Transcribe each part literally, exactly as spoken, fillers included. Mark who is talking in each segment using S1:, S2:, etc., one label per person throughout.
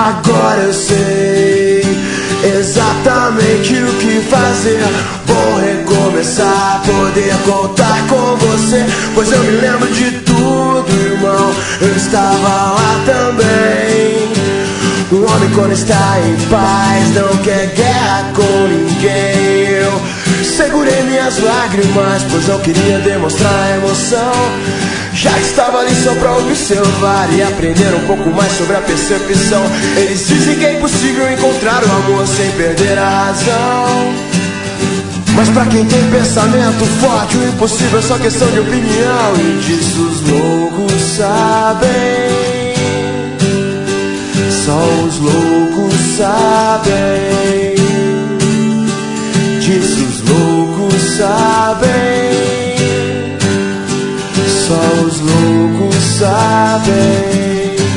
S1: Agora eu sei exatamente o que fazer. Vou recomeçar, poder contar com você, pois eu me lembro de tudo, irmão. Eu estava lá também. Um homem quando está em paz não quer guerra com ninguém. Eu segurei minhas lágrimas, pois não queria demonstrar emoção. Já estava ali só pra observar e aprender um pouco mais sobre a percepção. Eles dizem que é impossível encontrar o amor sem perder a razão. Mas pra quem tem pensamento forte, o impossível é só questão de opinião. E disso os loucos sabem. Só os loucos sabem. Disso os loucos sabem. Só os loucos sabem.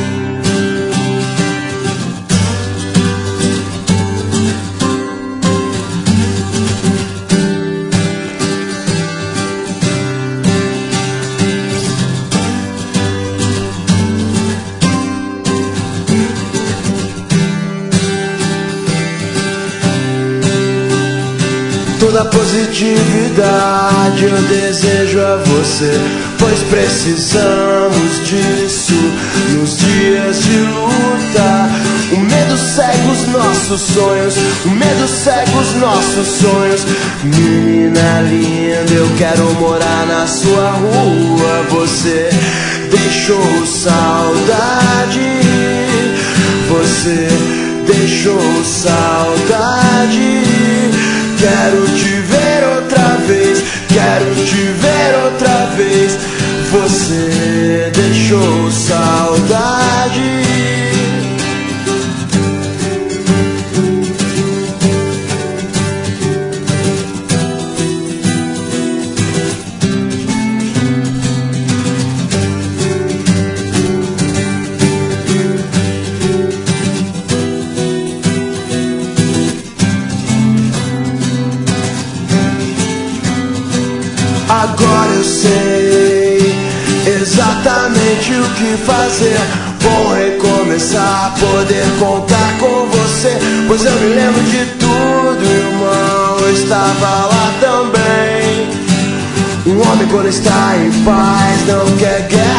S1: Toda positividade eu desejo a você, pois precisamos disso nos dias de luta. O medo cega os nossos sonhos, o medo cega os nossos sonhos. Menina linda, eu quero morar na sua rua. Você deixou saudade, você deixou saudade. Quero te ver outra vez, quero te ver outra vez. Você deixou saudade. Agora eu sei exatamente o que fazer. Vou recomeçar, poder contar com você, pois eu me lembro de tudo, irmão. Eu estava lá também. Um homem quando está em paz não quer guerra